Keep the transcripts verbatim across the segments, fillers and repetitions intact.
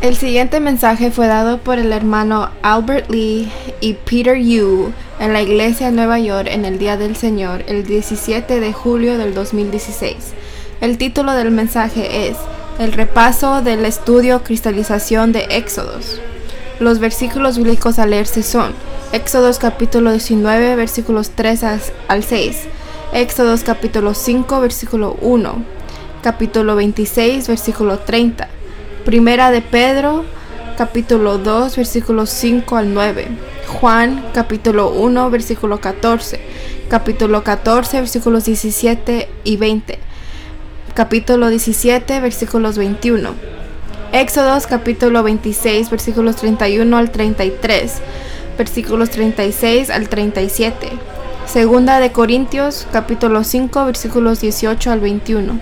El siguiente mensaje fue dado por el hermano Albert Lee y Peter Yu en la iglesia de Nueva York en el Día del Señor, el diecisiete de julio del dos mil dieciséis. El título del mensaje es El repaso del estudio Cristalización de Éxodos. Los versículos bíblicos a leerse son Éxodos capítulo diecinueve, versículos tres al seis, Éxodos capítulo cinco, versículo uno, capítulo veintiséis, versículo treinta, Primera de Pedro, capítulo dos, versículos cinco al nueve, Juan, capítulo uno, versículo catorce, capítulo catorce, versículos diecisiete y veinte, capítulo diecisiete, versículos veintiuno, Éxodos, capítulo veintiséis, versículos treinta y uno al treinta y tres, versículos treinta y seis al treinta y siete, Segunda de Corintios, capítulo cinco, versículos dieciocho al veintiuno.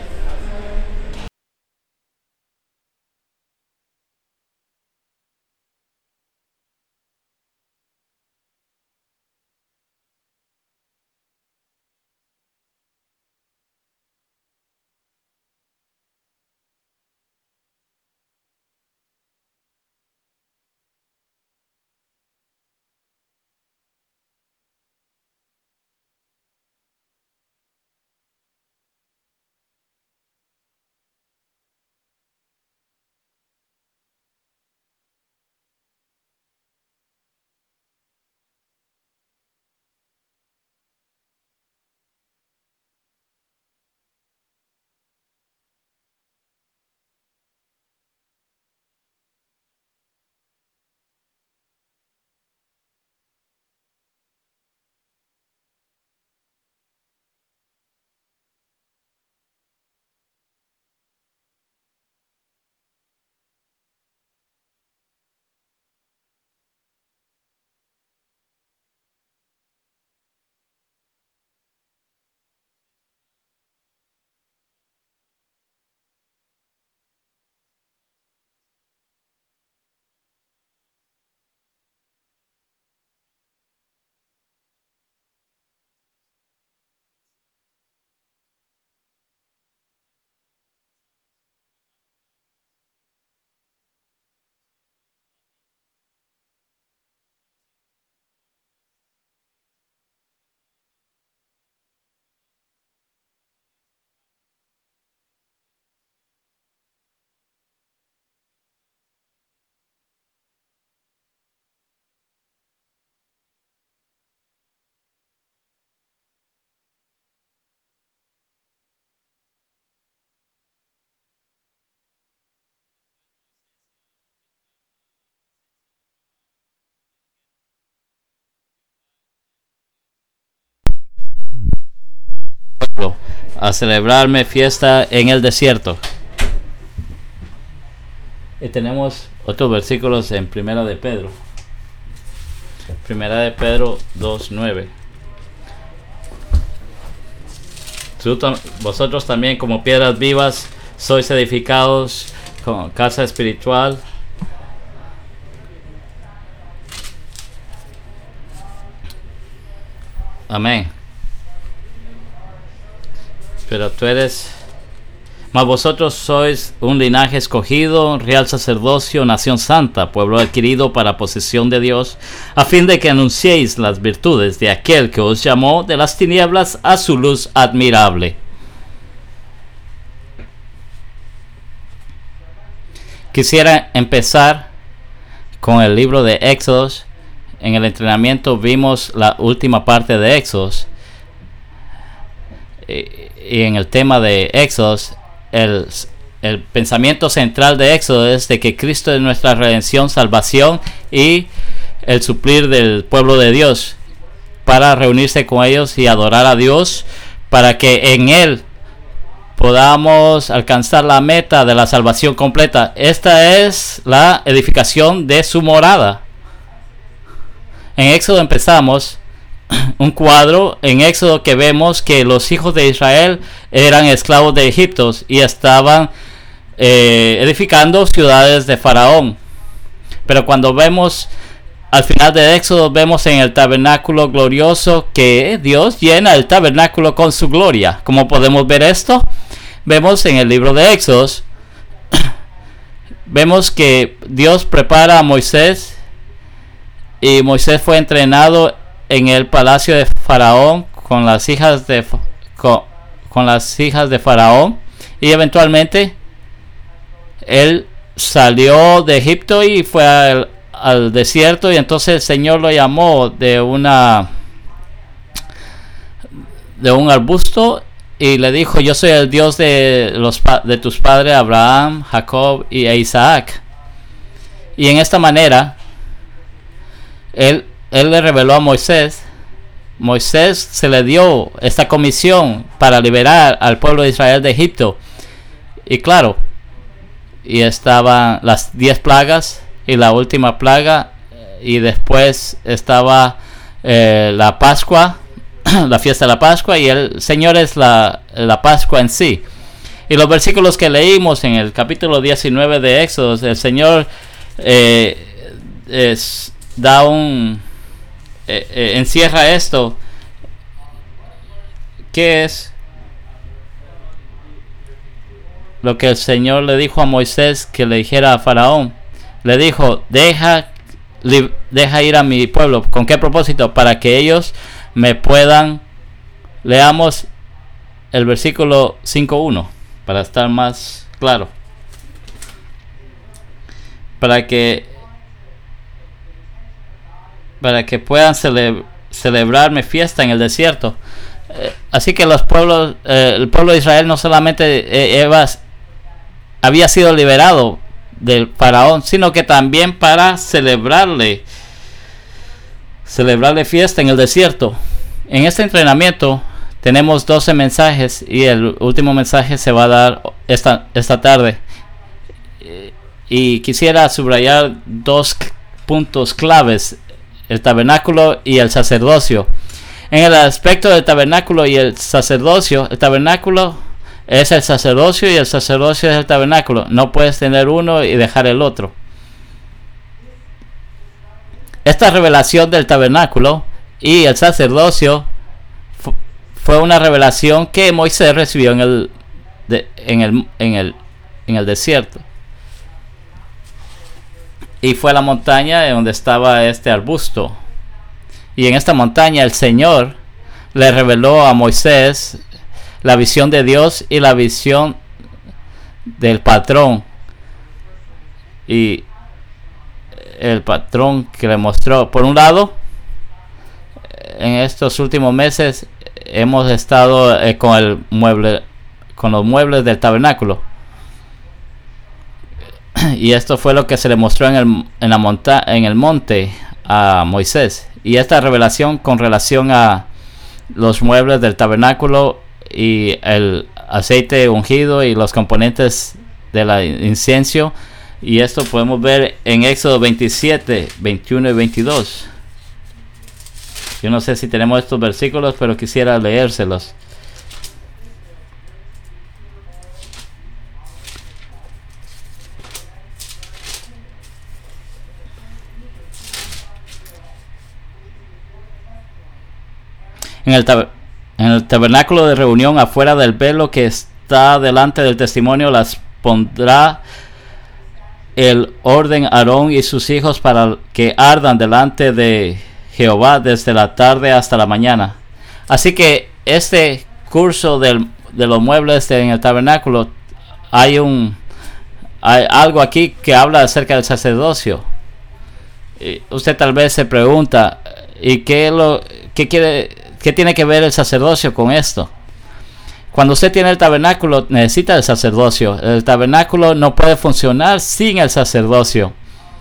A celebrarme fiesta en el desierto. Y tenemos otros versículos en Primera de Pedro. Primera de Pedro dos nueve. Vosotros también, como piedras vivas, sois edificados como casa espiritual. Amén. Pero tú eres, mas vosotros sois un linaje escogido, real sacerdocio, nación santa, pueblo adquirido para posesión de Dios, a fin de que anunciéis las virtudes de aquel que os llamó de las tinieblas a su luz admirable. Quisiera empezar con el libro de Éxodos. En el entrenamiento vimos la última parte de Éxodos. Y en el tema de Éxodos, el, el pensamiento central de Éxodo es de que Cristo es nuestra redención, salvación y el suplir del pueblo de Dios para reunirse con ellos y adorar a Dios, para que en Él podamos alcanzar la meta de la salvación completa. Esta es la edificación de su morada. En Éxodo empezamos un cuadro en Éxodo que vemos que los hijos de Israel eran esclavos de Egipto y estaban eh, edificando ciudades de Faraón. Pero cuando vemos al final de Éxodo, vemos en el tabernáculo glorioso que Dios llena el tabernáculo con su gloria. ¿Cómo podemos ver esto? Vemos en el libro de Éxodos vemos que Dios prepara a Moisés y Moisés fue entrenado en el palacio de Faraón con las hijas de con, con las hijas de Faraón, y eventualmente él salió de Egipto y fue al, al desierto, y entonces el Señor lo llamó de una de un arbusto y le dijo: yo soy el Dios de los de tus padres Abraham, Jacob y Isaac. Y en esta manera él, él le reveló a Moisés. Moisés se le dio esta comisión para liberar al pueblo de Israel de Egipto. Y claro, y estaban las diez plagas y la última plaga, y después estaba eh, la Pascua, la fiesta de la Pascua, y el Señor es la, la Pascua en sí. Y los versículos que leímos en el capítulo diecinueve de Éxodo, el Señor eh, es, da un eh, eh, encierra esto. ¿Qué es lo que el Señor le dijo a Moisés que le dijera a Faraón? Le dijo: deja, li, deja ir a mi pueblo. ¿Con qué propósito? Para que ellos me puedan. Leamos el versículo cinco uno para estar más claro. Para que para que puedan cele, celebrarme fiesta en el desierto. Eh, así que los pueblos, eh, el pueblo de Israel no solamente eh, Eva, había sido liberado del faraón, sino que también para celebrarle celebrarle fiesta en el desierto. En este entrenamiento tenemos doce mensajes, y el último mensaje se va a dar esta, esta tarde. Y quisiera subrayar dos puntos claves: el tabernáculo y el sacerdocio. En el aspecto del tabernáculo y el sacerdocio, el tabernáculo es el sacerdocio y el sacerdocio es el tabernáculo. No puedes tener uno y dejar el otro. Esta revelación del tabernáculo y el sacerdocio fu- fue una revelación que Moisés recibió en el, de, en el, en el, en el desierto. Y fue a la montaña donde estaba este arbusto. Y en esta montaña el Señor le reveló a Moisés la visión de Dios y la visión del patrón. Y el patrón que le mostró, por un lado, en estos últimos meses hemos estado eh, con el mueble, con los muebles del tabernáculo. Y esto fue lo que se le mostró en el, en la monta, en el monte a Moisés. Y esta revelación con relación a los muebles del tabernáculo y el aceite ungido y los componentes del incienso. Y esto podemos ver en Éxodo veintisiete, veintiuno y veintidós. Yo no sé si tenemos estos versículos, pero quisiera leérselos. En el, tab- en el tabernáculo de reunión, afuera del velo que está delante del testimonio, las pondrá el orden Aarón y sus hijos para que ardan delante de Jehová desde la tarde hasta la mañana. Así que este curso del, de los muebles de, en el tabernáculo, hay un hay algo aquí que habla acerca del sacerdocio. Y usted tal vez se pregunta, ¿y qué lo qué quiere qué tiene que ver el sacerdocio con esto? Cuando usted tiene el tabernáculo, necesita el sacerdocio. El tabernáculo no puede funcionar sin el sacerdocio.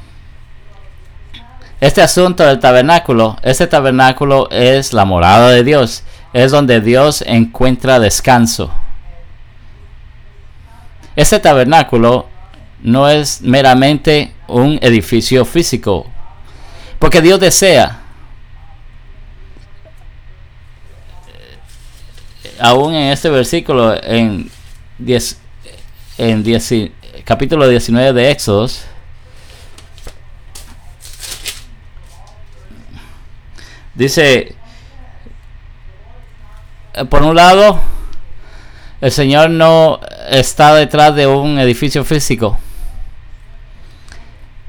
Este asunto del tabernáculo, este tabernáculo es la morada de Dios. Es donde Dios encuentra descanso. Este tabernáculo no es meramente un edificio físico, porque Dios desea, aún en este versículo, en, diez, en diez, capítulo diecinueve de Éxodos, dice, por un lado, el Señor no está detrás de un edificio físico.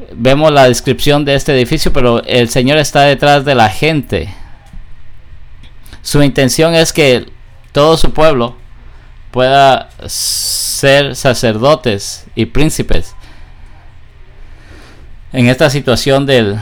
vemos la descripción de este edificio, pero el Señor está detrás de la gente. Su intención es que todo su pueblo pueda ser sacerdotes y príncipes. En esta situación del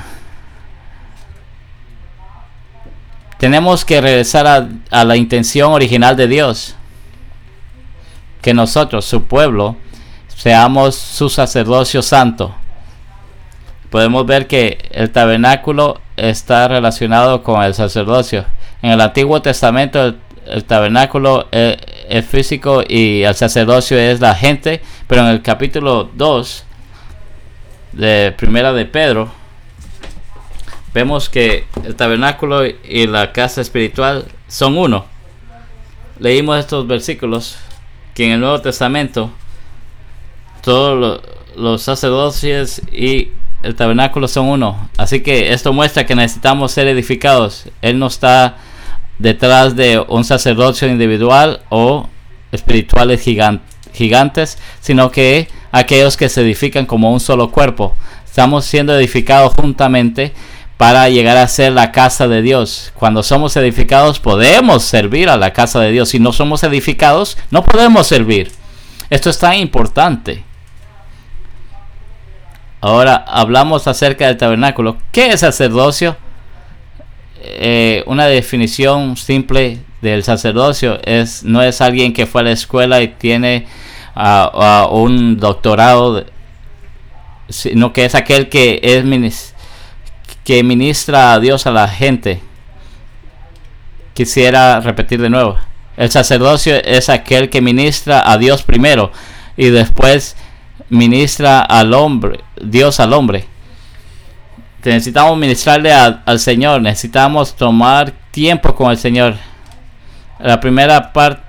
tenemos que regresar a, a la intención original de Dios, que nosotros, su pueblo, seamos su sacerdocio santo. Podemos ver que el tabernáculo está relacionado con el sacerdocio. En el Antiguo Testamento el, el tabernáculo es, es físico y el sacerdocio es la gente, pero en el capítulo dos de Primera de Pedro vemos que el tabernáculo y la casa espiritual son uno. Leímos estos versículos que en el Nuevo Testamento todos lo, los sacerdocios y el tabernáculo son uno. Así que esto muestra que necesitamos ser edificados. Él no está detrás de un sacerdocio individual o espirituales gigan, gigantes, sino que aquellos que se edifican como un solo cuerpo. Estamos siendo edificados juntamente para llegar a ser la casa de Dios. Cuando somos edificados podemos servir a la casa de Dios. Si no somos edificados no podemos servir. Esto es tan importante. Ahora hablamos acerca del tabernáculo. ¿Qué es sacerdocio? Eh, una definición simple del sacerdocio es no es alguien que fue a la escuela y tiene uh, uh, un doctorado, sino que es aquel que es minis, que ministra a Dios a la gente. Quisiera repetir de nuevo. El sacerdocio es aquel que ministra a Dios primero y después ministra al hombre, Dios al hombre. Necesitamos ministrarle a, al Señor. Necesitamos tomar tiempo con el Señor. La primera parte,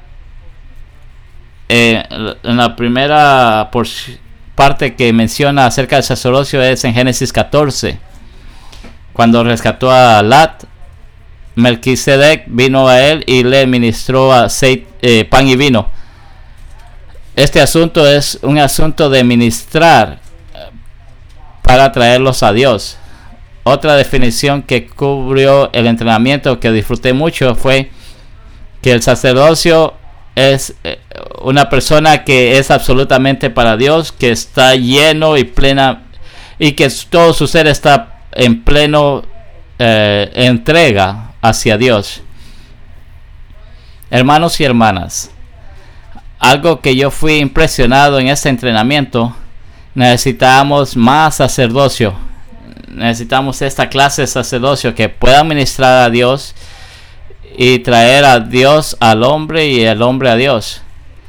eh, en la primera por, parte que menciona acerca del sacerdocio es en Génesis catorce, cuando rescató a Lat. Melquisedec vino a él y le ministró aceite, eh, pan y vino. Este asunto es un asunto de ministrar para traerlos a Dios. Otra definición que cubrió el entrenamiento que disfruté mucho fue que el sacerdocio es una persona que es absolutamente para Dios, que está lleno y plena, y que todo su ser está en pleno eh, entrega hacia Dios. Hermanos y hermanas, algo que yo fui impresionado en este entrenamiento, necesitamos más sacerdocio. Necesitamos esta clase de sacerdocio que pueda ministrar a Dios y traer a Dios al hombre y el hombre a Dios.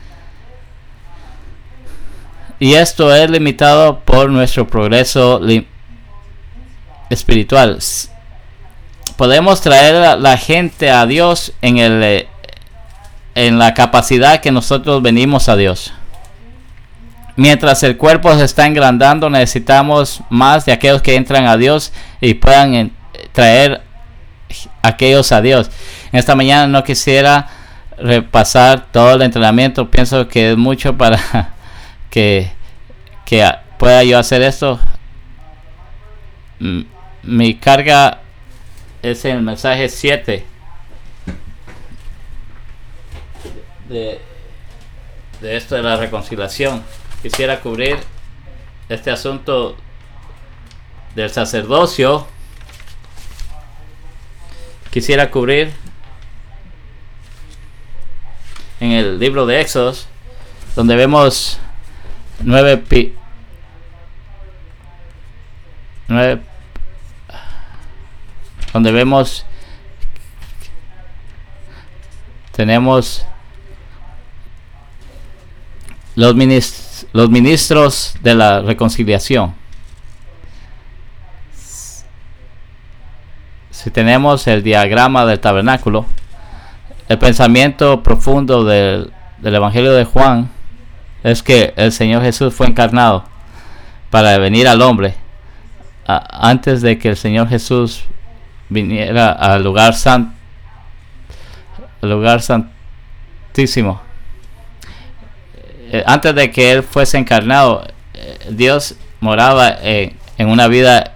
Y esto es limitado por nuestro progreso li- espiritual. Podemos traer a la gente a Dios en el en la capacidad que nosotros venimos a Dios. Mientras el cuerpo se está engrandando, necesitamos más de aquellos que entran a Dios y puedan en, traer a aquellos a Dios. En esta mañana no quisiera repasar todo el entrenamiento. Pienso que es mucho para que, que pueda yo hacer esto. M- mi carga es en el mensaje siete de, de esto de la reconciliación. Quisiera cubrir este asunto del sacerdocio. Quisiera cubrir en el libro de Éxodos, donde vemos nueve, pi, nueve donde vemos tenemos los ministros Los ministros de la reconciliación. Si tenemos el diagrama del tabernáculo, el pensamiento profundo del, del Evangelio de Juan es que el Señor Jesús fue encarnado para venir al hombre a, antes de que el Señor Jesús viniera al lugar santo, al lugar santísimo. Antes de que él fuese encarnado, Dios moraba en, en una vida.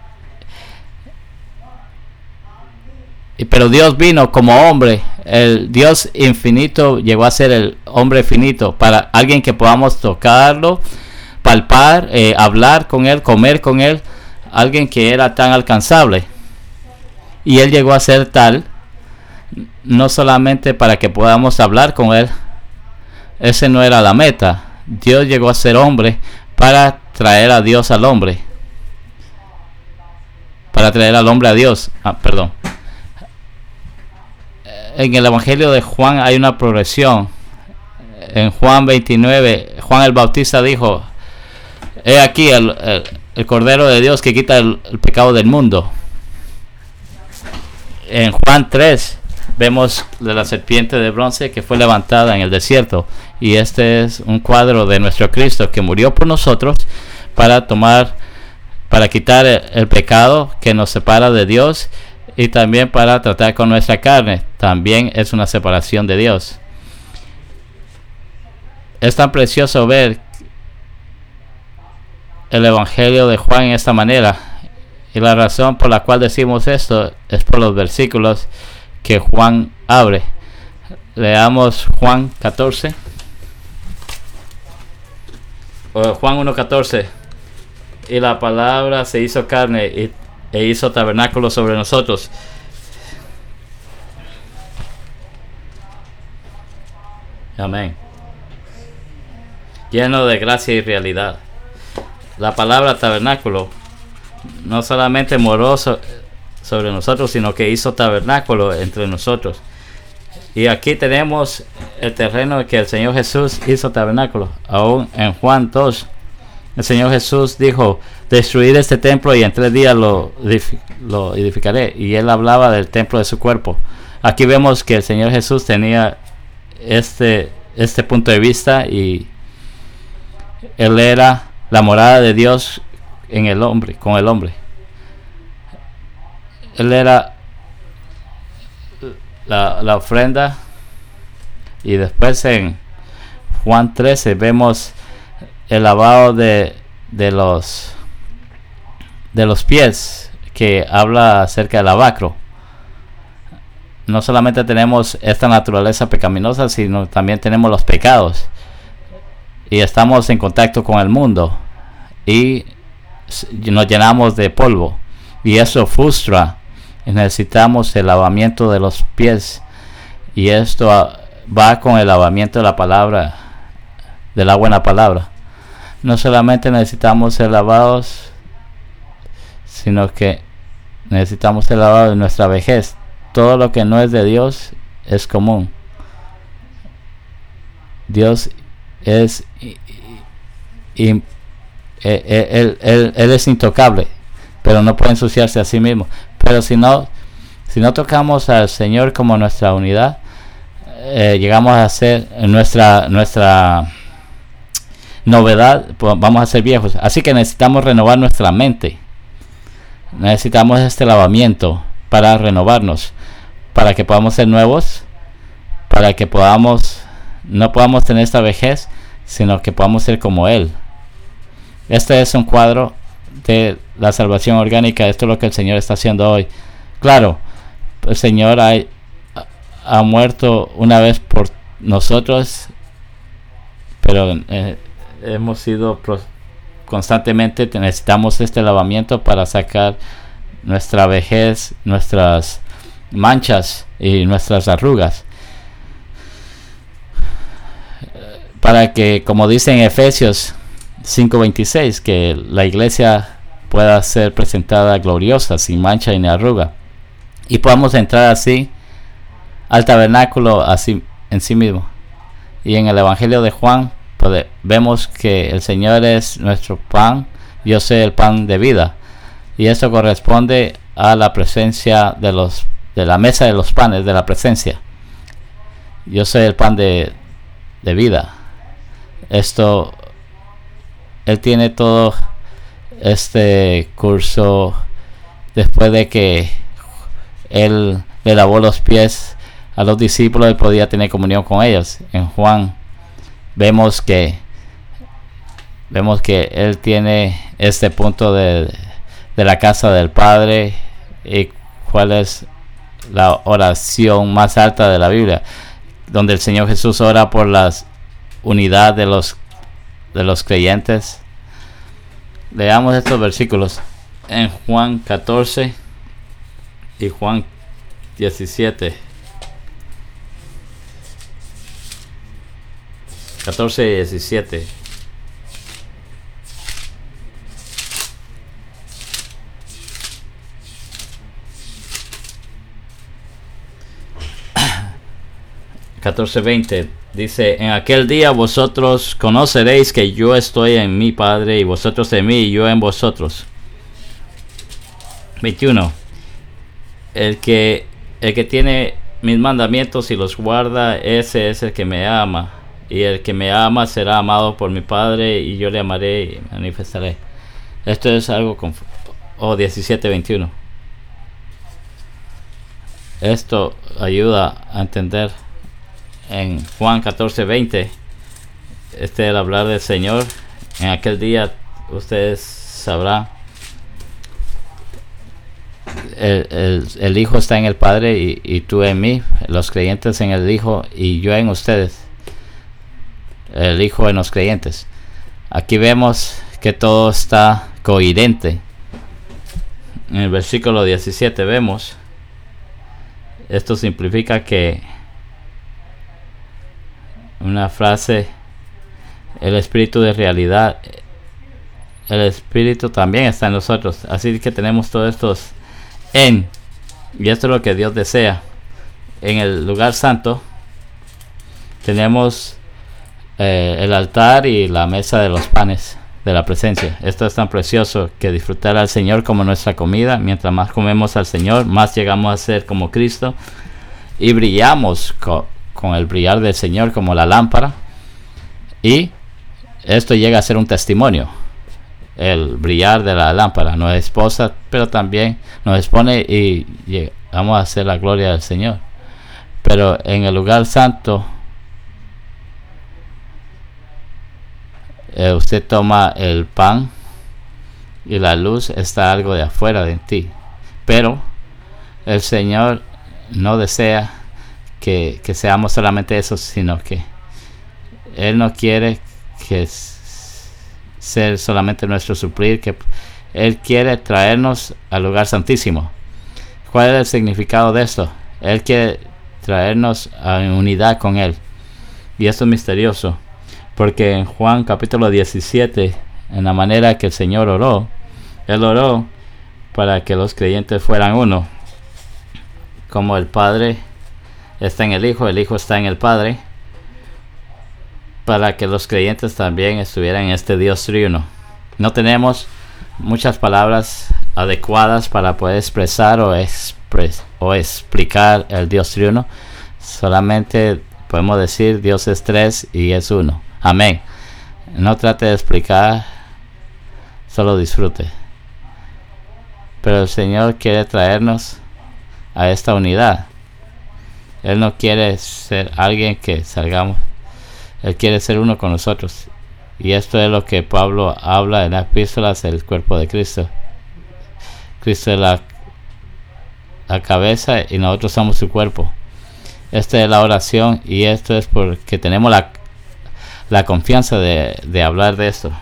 Pero Dios vino como hombre. El Dios infinito llegó a ser el hombre finito, para alguien que podamos tocarlo, palpar, eh, hablar con él, comer con él, alguien que era tan alcanzable. Y él llegó a ser tal, no solamente para que podamos hablar con él, ese no era la meta. Dios llegó a ser hombre para traer a Dios al hombre, para traer al hombre a Dios. Ah, perdón. En el Evangelio de Juan hay una progresión. En Juan veintinueve, Juan el Bautista dijo: he aquí el, el, el Cordero de Dios que quita el, el pecado del mundo. En Juan tres vemos de la serpiente de bronce que fue levantada en el desierto, y este es un cuadro de nuestro Cristo que murió por nosotros para tomar, para quitar el, el pecado que nos separa de Dios, y también para tratar con nuestra carne. También es una separación de Dios. Es tan precioso ver el Evangelio de Juan en esta manera, y la razón por la cual decimos esto es por los versículos que Juan abre. Leamos Juan catorce, o Juan uno catorce. Y la palabra se hizo carne y e hizo tabernáculo sobre nosotros. Amén. Lleno de gracia y realidad. La palabra tabernáculo no solamente moró so- sobre nosotros, sino que hizo tabernáculo entre nosotros. Y aquí tenemos el terreno que el Señor Jesús hizo tabernáculo. Aún en Juan dos, el Señor Jesús dijo: destruir este templo y en tres días lo, edific- lo edificaré. Y él hablaba del templo de su cuerpo. Aquí vemos que el Señor Jesús tenía este, este punto de vista, y él era la morada de Dios en el hombre, con el hombre. Él era la, la ofrenda. Y después en Juan trece vemos el lavado de, de los de los pies, que habla acerca del lavacro. No solamente tenemos esta naturaleza pecaminosa, sino también tenemos los pecados, y estamos en contacto con el mundo y nos llenamos de polvo, y eso frustra, y necesitamos el lavamiento de los pies, y esto va con el lavamiento de la palabra, de la buena palabra. No solamente necesitamos ser lavados, sino que necesitamos ser lavados de nuestra vejez. Todo lo que no es de Dios es común. Dios es y, y, y, él, él, él es intocable, pero no puede ensuciarse a sí mismo. Pero si no, si no tocamos al Señor como nuestra unidad, eh, llegamos a ser nuestra nuestra novedad, pues vamos a ser viejos. Así que necesitamos renovar nuestra mente. Necesitamos este lavamiento para renovarnos, para que podamos ser nuevos, para que podamos no podamos tener esta vejez, sino que podamos ser como Él. Este es un cuadro de la salvación orgánica. Esto es lo que el Señor está haciendo hoy. Claro, el Señor ha, ha muerto una vez por nosotros, pero eh, hemos sido pro, constantemente necesitamos este lavamiento para sacar nuestra vejez, nuestras manchas y nuestras arrugas, para que, como dice en Efesios cinco veintiséis, que la iglesia pueda ser presentada gloriosa, sin mancha ni arruga, y podamos entrar así al tabernáculo así en sí mismo. Y en el Evangelio de Juan pues, vemos que el Señor es nuestro pan. Yo soy el pan de vida, y eso corresponde a la presencia de los de la mesa de los panes de la presencia. Yo soy el pan de, de vida. Esto, Él tiene todo este curso después de que Él le lavó los pies a los discípulos. Él podía tener comunión con ellos. En Juan vemos que vemos que Él tiene este punto de de la casa del Padre. ¿Y cuál es la oración más alta de la Biblia? Donde el Señor Jesús ora por la unidad de los, de los creyentes. Leamos estos versículos en Juan catorce y Juan diecisiete. catorce y diecisiete. catorce veinte dice: en aquel día vosotros conoceréis que yo estoy en mi Padre, y vosotros en mí, y yo en vosotros. veintiuno. El que, el que tiene mis mandamientos y los guarda, ese es el que me ama. Y el que me ama será amado por mi Padre, y yo le amaré y manifestaré. Esto es algo con... Oh, diecisiete veintiuno. Esto ayuda a entender. En Juan catorce veinte, este es el hablar del Señor. En aquel día ustedes sabrán, el, el, el Hijo está en el Padre y, y tú en mí, los creyentes en el Hijo y yo en ustedes, el Hijo en los creyentes. Aquí vemos que todo está coherente. En el versículo diecisiete vemos, esto simplifica que una frase: el espíritu de realidad, el espíritu también está en nosotros. Así que tenemos todos estos en, y esto es lo que Dios desea. En el lugar santo tenemos eh, el altar y la mesa de los panes de la presencia. Esto es tan precioso que disfrutar al Señor como nuestra comida. Mientras más comemos al Señor, más llegamos a ser como Cristo y brillamos con con el brillar del Señor como la lámpara, y esto llega a ser un testimonio. El brillar de la lámpara nos esposa, pero también nos expone y llegamos a hacer la gloria del Señor. Pero en el lugar santo, eh, usted toma el pan y la luz está algo de afuera de ti, pero el Señor no desea Que, que seamos solamente eso, sino que Él no quiere que s- ser solamente nuestro suplir, que Él quiere traernos al lugar santísimo. ¿Cuál es el significado de esto? Él quiere traernos a unidad con Él, y esto es misterioso, porque en Juan capítulo diecisiete, en la manera que el Señor oró, Él oró para que los creyentes fueran uno, como el Padre está en el Hijo, el Hijo está en el Padre, para que los creyentes también estuvieran en este Dios triuno. No tenemos muchas palabras adecuadas para poder expresar o, expres o explicar el Dios triuno. Solamente podemos decir: Dios es tres y es uno. Amén. No trate de explicar, solo disfrute. Pero el Señor quiere traernos a esta unidad. Él no quiere ser alguien que salgamos. Él quiere ser uno con nosotros. Y esto es lo que Pablo habla en las epístolas del cuerpo de Cristo. Cristo es la, la cabeza y nosotros somos su cuerpo. Esta es la oración, y esto es porque tenemos la, la confianza de, de hablar de esto.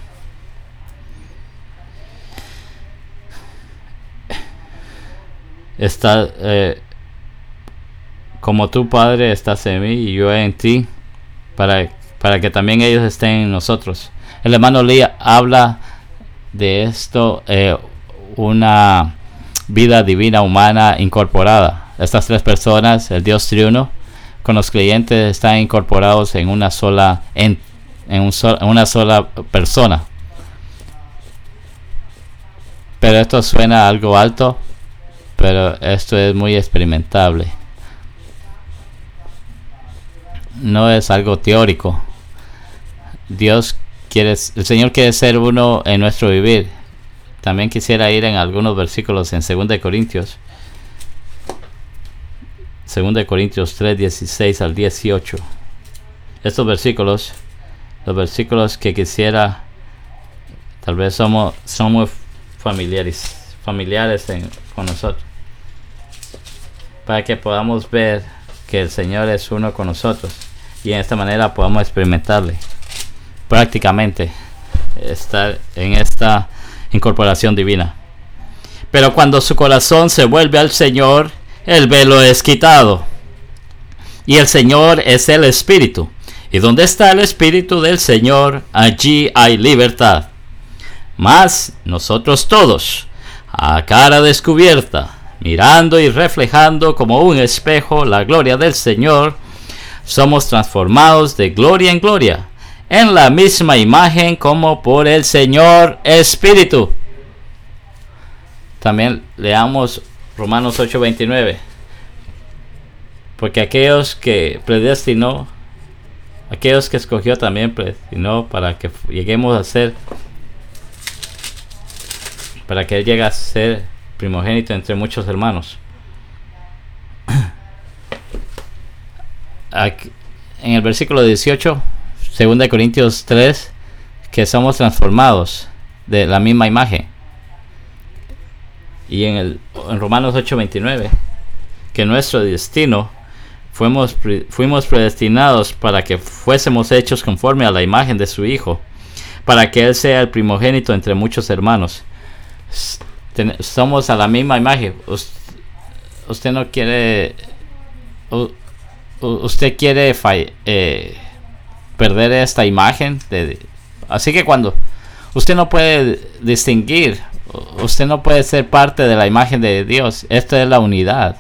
Está... Eh, como tu Padre estás en mí y yo en ti, para, para que también ellos estén en nosotros. El hermano Lee habla de esto, eh, una vida divina humana incorporada. Estas tres personas, el Dios triuno, con los creyentes están incorporados en una sola, en, en, un sol, en una sola persona. Pero esto suena algo alto, pero esto es muy experimentable. No es algo teórico. Dios quiere, el Señor quiere ser uno en nuestro vivir. También quisiera ir en algunos versículos en segunda de Corintios. segunda de Corintios tres, dieciséis al dieciocho. Estos versículos, los versículos que quisiera, tal vez somos, somos familiares, familiares en, con nosotros, para que podamos ver que el Señor es uno con nosotros y en esta manera podamos experimentarle prácticamente, estar en esta incorporación divina. Pero cuando su corazón se vuelve al Señor, el velo es quitado. Y el Señor es el Espíritu. Y donde está el Espíritu del Señor, allí hay libertad. Mas nosotros todos, a cara descubierta, mirando y reflejando como un espejo la gloria del Señor, somos transformados de gloria en gloria, en la misma imagen como por el Señor Espíritu. También leamos Romanos ocho veintinueve. Porque aquellos que predestinó, aquellos que escogió también predestinó para que lleguemos a ser, para que Él llegue a ser primogénito entre muchos hermanos. Aquí, en el versículo dieciocho, segunda de Corintios tres, que somos transformados de la misma imagen. Y en, el, en Romanos ocho veintinueve, que nuestro destino fuimos, fuimos predestinados para que fuésemos hechos conforme a la imagen de su Hijo, para que Él sea el primogénito entre muchos hermanos. Ten, somos a la misma imagen. Usted, usted no quiere, u, usted quiere fall, eh, perder esta imagen. De, así que cuando usted no puede distinguir, usted no puede ser parte de la imagen de Dios. Esta es la unidad.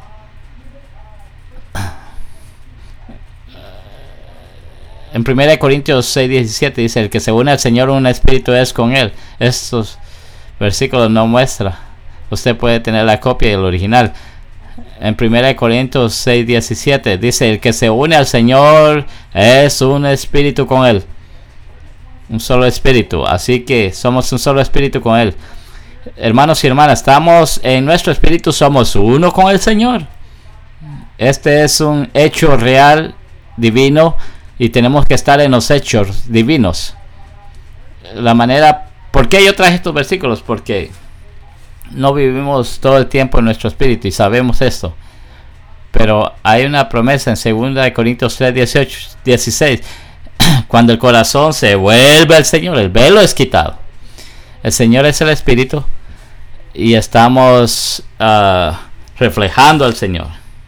En primera de Corintios seis diecisiete dice: el que se une al Señor, un espíritu es con Él. Estos versículos no muestra. Usted puede tener la copia y el original. En primera de Corintios seis diecisiete dice: el que se une al Señor es un espíritu con Él. Un solo espíritu. Así que somos un solo espíritu con Él. Hermanos y hermanas, estamos en nuestro espíritu, somos uno con el Señor. Este es un hecho real, divino, y tenemos que estar en los hechos divinos. La manera, ¿por qué yo traje estos versículos? Porque no vivimos todo el tiempo en nuestro espíritu y sabemos esto. Pero hay una promesa en segunda de Corintios tres dieciocho, dieciséis. Cuando el corazón se vuelve al Señor, el velo es quitado. El Señor es el Espíritu y estamos uh, reflejando al Señor.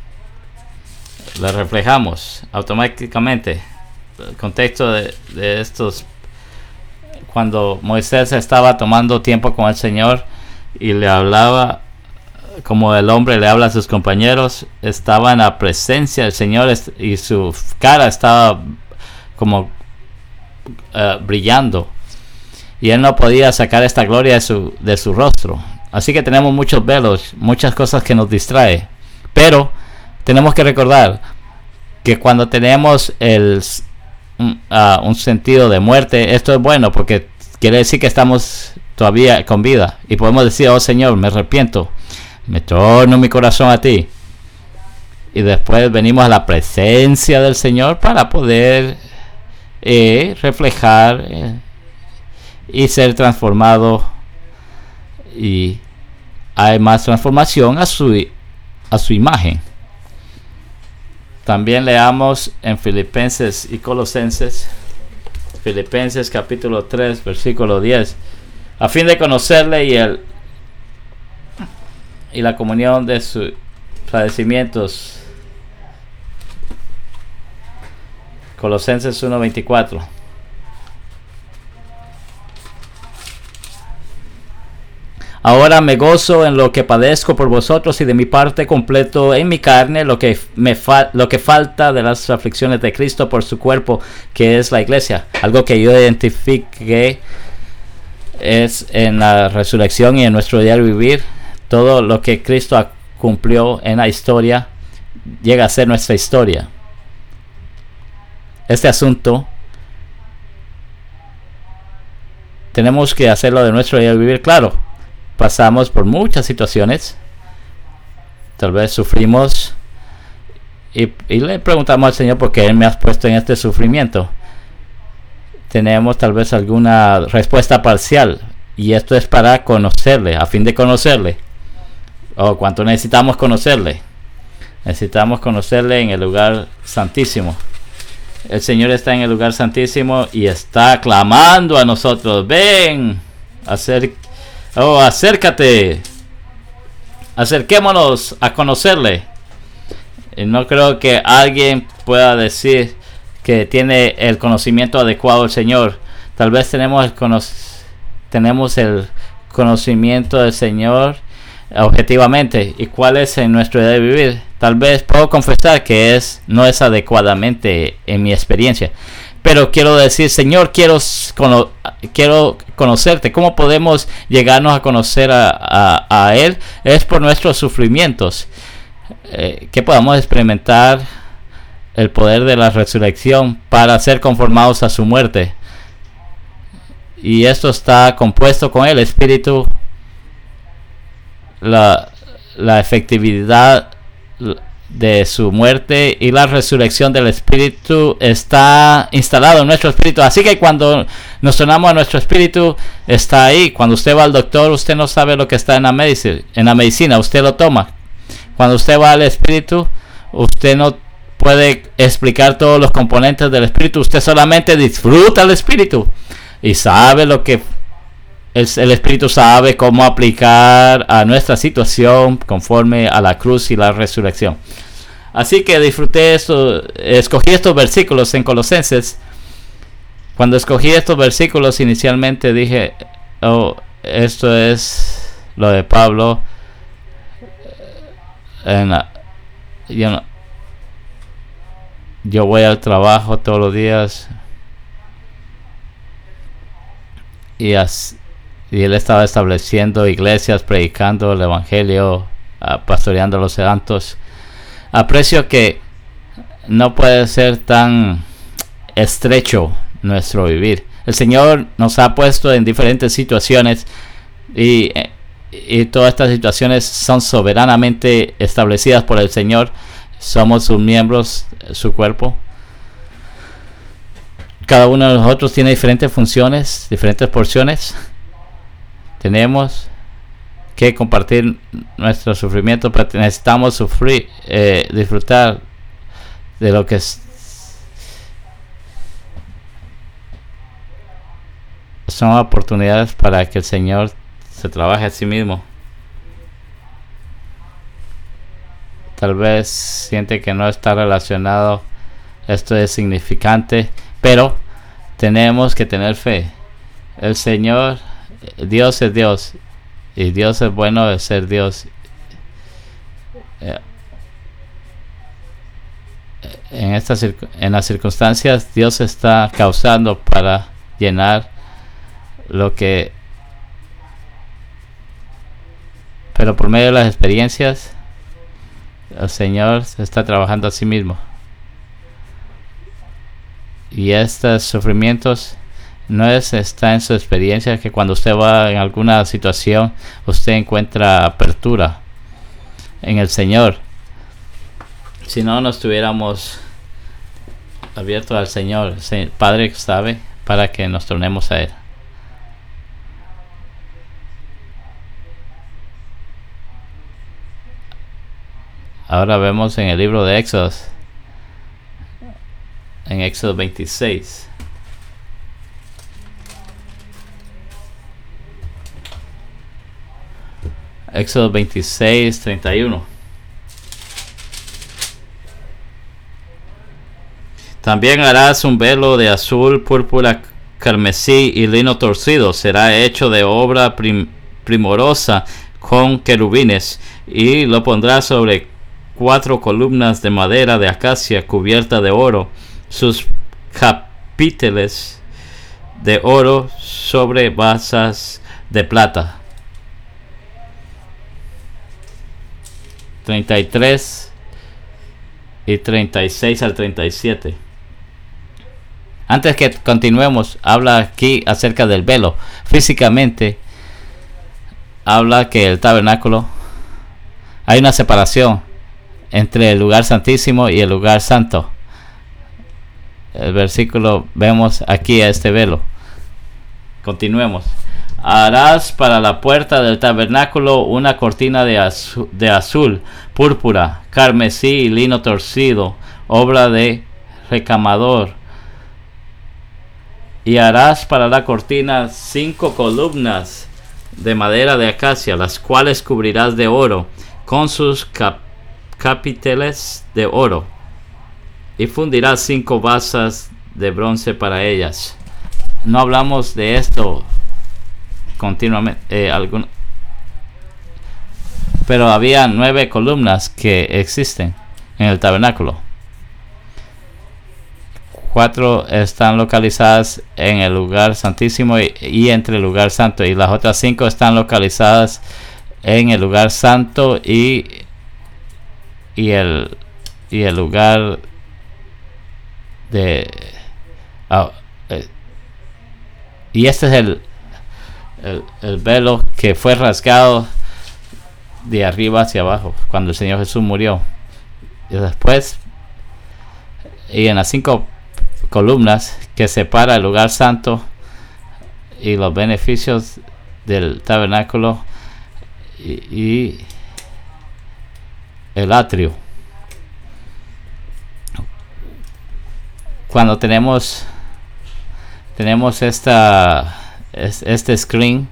Lo reflejamos automáticamente. El contexto de, de estos, cuando Moisés estaba tomando tiempo con el Señor y le hablaba como el hombre le habla a sus compañeros, estaba en la presencia del Señor y su cara estaba como uh, brillando. Y él no podía sacar esta gloria de su, de su rostro. Así que tenemos muchos velos, muchas cosas que nos distraen. Pero tenemos que recordar que cuando tenemos el, uh, un sentido de muerte, esto es bueno porque quiere decir que estamos todavía con vida. Y podemos decir: oh Señor, me arrepiento, me torno mi corazón a ti. Y después venimos a la presencia del Señor para poder eh, reflejar eh, y ser transformado, y hay más transformación a su a su imagen. También leamos en Filipenses y Colosenses, Filipenses capítulo tres versículo diez, a fin de conocerle y el y la comunión de sus padecimientos. Colosenses uno veinticuatro. Ahora me gozo en lo que padezco por vosotros y de mi parte completo en mi carne lo que me fa- lo que falta de las aflicciones de Cristo por su cuerpo, que es la iglesia. Algo que yo identifiqué es en la resurrección y en nuestro diario vivir. Todo lo que Cristo cumplió en la historia llega a ser nuestra historia. Este asunto tenemos que hacerlo de nuestro diario vivir. Claro, pasamos por muchas situaciones, tal vez sufrimos y, y le preguntamos al Señor: ¿por qué Él me has puesto en este sufrimiento? Tenemos tal vez alguna respuesta parcial, y esto es para conocerle, a fin de conocerle. Oh, cuánto necesitamos conocerle. Necesitamos conocerle en el lugar santísimo. El Señor está en el lugar santísimo y está clamando a nosotros. Ven, acer oh, acércate. Acerquémonos a conocerle. Y no creo que alguien pueda decir que tiene el conocimiento adecuado del Señor. Tal vez tenemos el, cono tenemos el conocimiento del Señor objetivamente. ¿Y cuál es en nuestro día de vivir? Tal vez puedo confesar que es no es adecuadamente en mi experiencia. Pero quiero decir, Señor, quiero, cono quiero conocerte. ¿Cómo podemos llegarnos a conocer a, a, a Él? Es por nuestros sufrimientos. Eh, que podamos experimentar el poder de la resurrección para ser conformados a su muerte. Y esto está compuesto con el Espíritu, la, la efectividad de su muerte y la resurrección del Espíritu está instalado en nuestro espíritu. Así que cuando nos sonamos a nuestro espíritu, está ahí. Cuando usted va al doctor, usted no sabe lo que está en la medicina, en la medicina, usted lo toma. Cuando usted va al espíritu, usted no puede explicar todos los componentes del espíritu, usted solamente disfruta el espíritu y sabe lo que el, el espíritu sabe cómo aplicar a nuestra situación conforme a la cruz y la resurrección. Así que disfruté esto, escogí estos versículos en Colosenses. Cuando escogí estos versículos inicialmente dije, oh, esto es lo de Pablo. En la, yo, no, yo voy al trabajo todos los días y, as, y él estaba estableciendo iglesias, predicando el evangelio, uh, pastoreando los santos. Aprecio que no puede ser tan estrecho nuestro vivir. El Señor nos ha puesto en diferentes situaciones y Y todas estas situaciones son soberanamente establecidas por el Señor. Somos sus miembros, su cuerpo. Cada uno de nosotros tiene diferentes funciones, diferentes porciones. Tenemos que compartir nuestro sufrimiento, pero necesitamos sufrir, eh, disfrutar de lo que es. Son oportunidades para que el Señor se trabaje a sí mismo. Tal vez siente que no está relacionado, esto es significante, pero tenemos que tener fe. El Señor, Dios es Dios y Dios es bueno de ser Dios. En estas en las circunstancias Dios está causando para llenar lo que, pero por medio de las experiencias el Señor se está trabajando a sí mismo. Y estos sufrimientos no es está en su experiencia que cuando usted va en alguna situación usted encuentra apertura en el Señor. Si no, no estuviéramos abiertos al Señor. El Padre sabe para que nos tornemos a Él. Ahora vemos en el libro de Éxodo, en Éxodo veintiséis. Éxodo veintiséis, treinta y uno. También harás un velo de azul, púrpura, carmesí y lino torcido. Será hecho de obra prim primorosa con querubines, y lo pondrás sobre cuatro columnas de madera de acacia cubierta de oro, sus capiteles de oro sobre basas de plata. treinta y tres y treinta y seis al treinta y siete. Antes que continuemos, habla aquí acerca del velo. Físicamente habla que el tabernáculo, hay una separación entre el lugar santísimo y el lugar santo. El versículo, vemos aquí a este velo. Continuemos. Harás para la puerta del tabernáculo una cortina de azul, de azul, púrpura, carmesí y lino torcido, obra de recamador. Y harás para la cortina cinco columnas de madera de acacia, las cuales cubrirás de oro, con sus cap capiteles de oro. Y fundirás cinco basas de bronce para ellas. No hablamos de esto continuamente, eh, algún, pero había nueve columnas que existen en el tabernáculo. Cuatro están localizadas en el lugar santísimo y, y entre el lugar santo, y las otras cinco están localizadas en el lugar santo y y el y el lugar de uh, eh, y este es el El, el velo que fue rasgado de arriba hacia abajo cuando el Señor Jesús murió. Y después, y en las cinco columnas que separa el lugar santo y los beneficios del tabernáculo y, y el atrio. Cuando tenemos tenemos esta este screen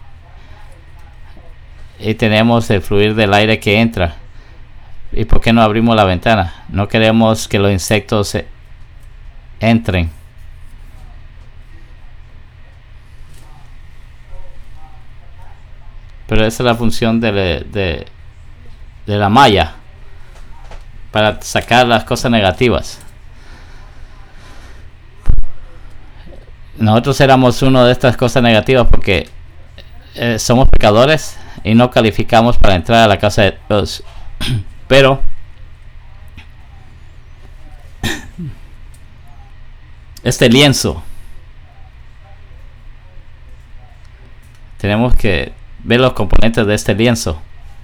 y tenemos el fluir del aire que entra, ¿y por qué no abrimos la ventana? No queremos que los insectos entren. Pero esa es la función de, de, de la malla, para sacar las cosas negativas. Nosotros éramos una de estas cosas negativas porque eh, somos pecadores y no calificamos para entrar a la casa de Dios. Pero este lienzo, tenemos que ver los componentes de este lienzo.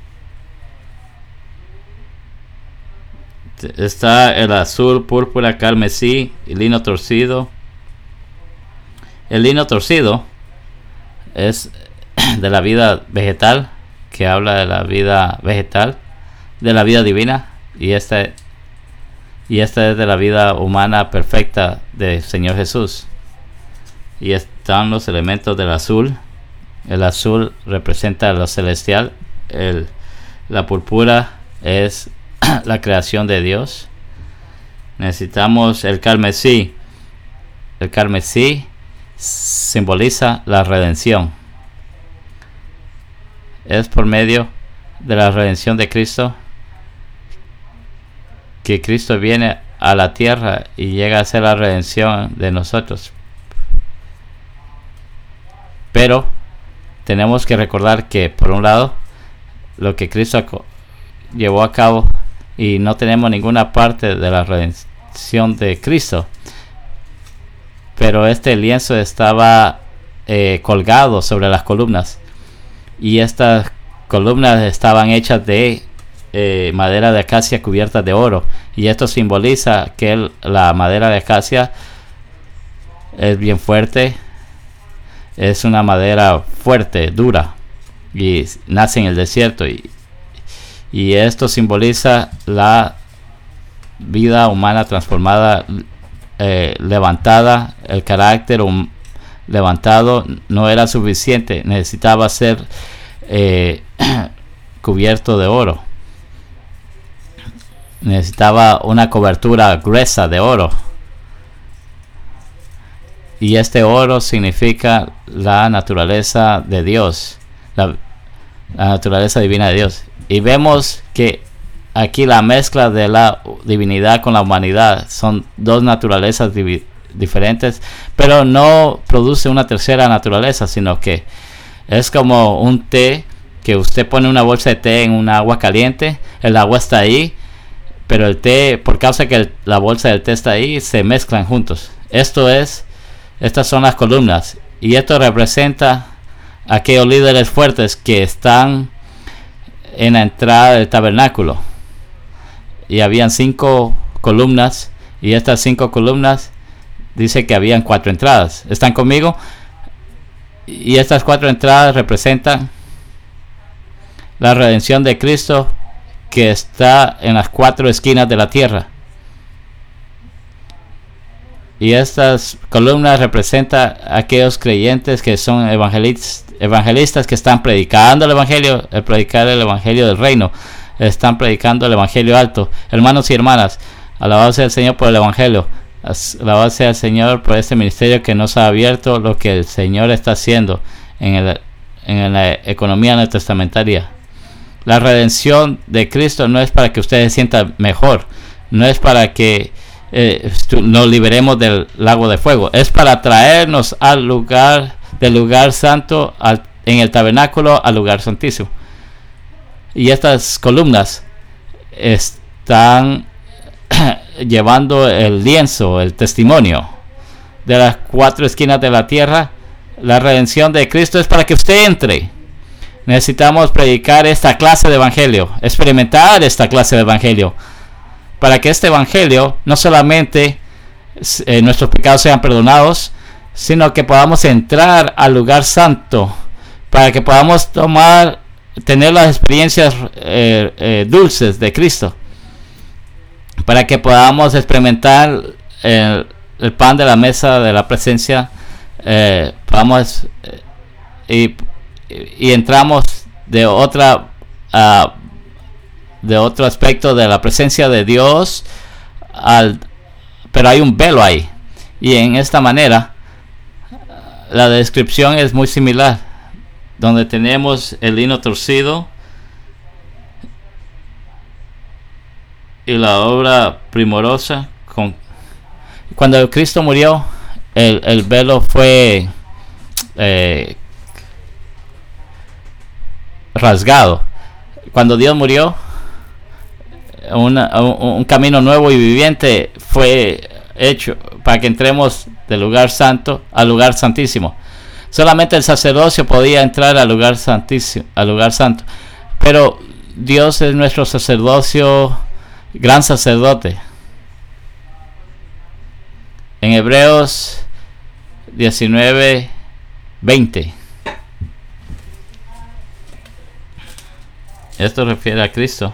Está el azul, púrpura, carmesí y lino torcido. El lino torcido es de la vida vegetal, que habla de la vida vegetal, de la vida divina, y esta, y esta es de la vida humana perfecta del Señor Jesús. Y están los elementos del azul. El azul representa lo celestial, el, la púrpura es la creación de Dios. Necesitamos el carmesí. El carmesí simboliza la redención. Es por medio de la redención de Cristo que Cristo viene a la tierra y llega a ser la redención de nosotros. Pero tenemos que recordar que, por un lado, lo que Cristo llevó a cabo, y no tenemos ninguna parte de la redención de Cristo, pero este lienzo estaba eh, colgado sobre las columnas, y estas columnas estaban hechas de eh, madera de acacia cubierta de oro, y esto simboliza que el, la madera de acacia es bien fuerte, es una madera fuerte, dura, y nace en el desierto, y, y esto simboliza la vida humana transformada, Eh, levantada. El carácter um, levantado no era suficiente, necesitaba ser eh, cubierto de oro, necesitaba una cobertura gruesa de oro, y este oro significa la naturaleza de Dios, la, la naturaleza divina de Dios. Y vemos que aquí la mezcla de la divinidad con la humanidad son dos naturalezas diferentes, pero no produce una tercera naturaleza, sino que es como un té, que usted pone una bolsa de té en un agua caliente, el agua está ahí, pero el té, por causa que el, la bolsa del té está ahí, se mezclan juntos. Esto es, estas son las columnas, y esto representa a aquellos líderes fuertes que están en la entrada del tabernáculo. Y habían cinco columnas, y estas cinco columnas dice que habían cuatro entradas. ¿Están conmigo? Y estas cuatro entradas representan la redención de Cristo que está en las cuatro esquinas de la tierra. Y estas columnas representan a aquellos creyentes que son evangelistas, evangelistas que están predicando el evangelio, el predicar el evangelio del reino, están predicando el evangelio alto. Hermanos y hermanas, alabado sea el Señor por el evangelio, alabado sea el Señor por este ministerio que nos ha abierto lo que el Señor está haciendo en, el, en la economía neotestamentaria. La redención de Cristo no es para que ustedes se sientan mejor, no es para que eh, nos liberemos del lago de fuego, es para traernos al lugar, del lugar santo, al, en el tabernáculo, al lugar santísimo. Y estas columnas están llevando el lienzo, el testimonio de las cuatro esquinas de la tierra. La redención de Cristo es para que usted entre. Necesitamos predicar esta clase de evangelio, experimentar esta clase de evangelio, para que este evangelio no solamente eh, nuestros pecados sean perdonados, sino que podamos entrar al lugar santo, para que podamos tomar, tener las experiencias eh, eh, dulces de Cristo, para que podamos experimentar el, el pan de la mesa de la presencia, eh, podamos eh, y, y entramos de otra uh, de otro aspecto de la presencia de Dios, al, pero hay un velo ahí, y en esta manera la descripción es muy similar, donde tenemos el lino torcido y la obra primorosa. Con, cuando Cristo murió, el, el velo fue eh, rasgado. Cuando Dios murió, una, un, un camino nuevo y viviente fue hecho para que entremos del lugar santo al lugar santísimo. Solamente el sacerdocio podía entrar al lugar santísimo, al lugar santo. Pero Dios es nuestro sacerdocio, gran sacerdote. En Hebreos diecinueve veinte. Esto refiere a Cristo.